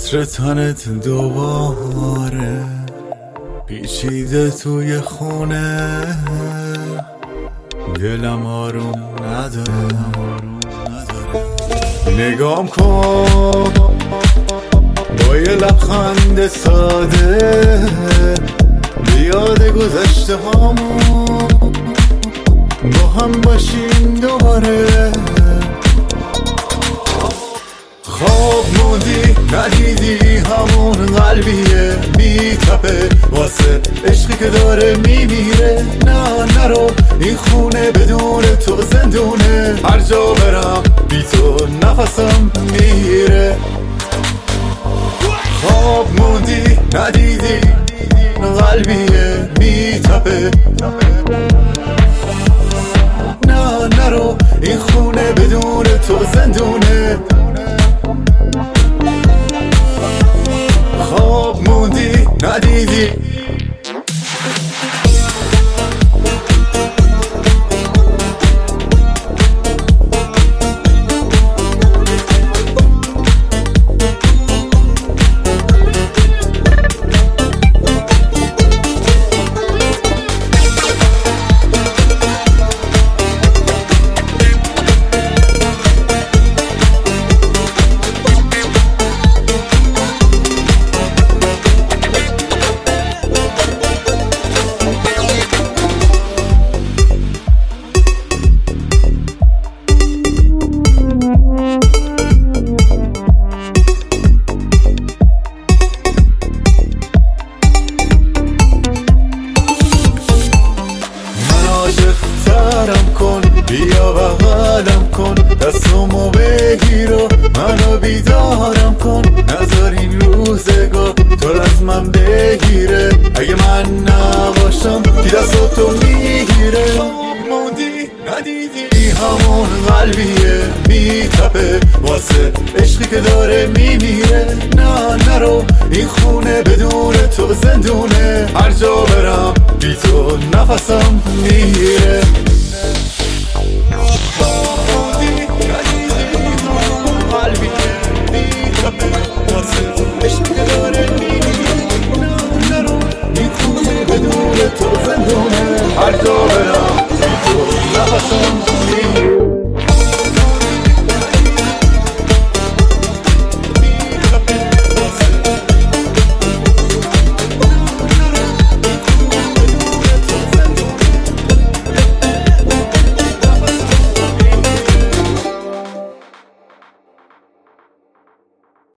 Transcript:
عطر تنت دوباره پیچیده توی خونه، دلم آروم نداره. نگام کن با یه لبخند ساده، بیاد گذشته هامون با هم باشیم دوباره. خواب موندی ندیدی همون قلبیه میتپه واسه عشقی که داره میمیره. نه نرو این خونه بدون تو زندونه، هر جا برم بی تو نفسم میره. خواب موندی ندیدی قلبیه میتپه، نه نرو این خونه بدون تو زندونه. خواب موندی ندیدی کن، بیا بغلم کن، دستمو بگیر و منو بیدارم کن. نذار این روزگار تو از من بگیره، اگه من نباشم کی دستاتو میگیره. موندی ندیدی همون قلبیه میتپه واسه عشقی که داره میمیره. نه نرو این خونه بدون تو زندونه، هر جا برم بی تو نفسم میره. هر جا برم بی تو نفسم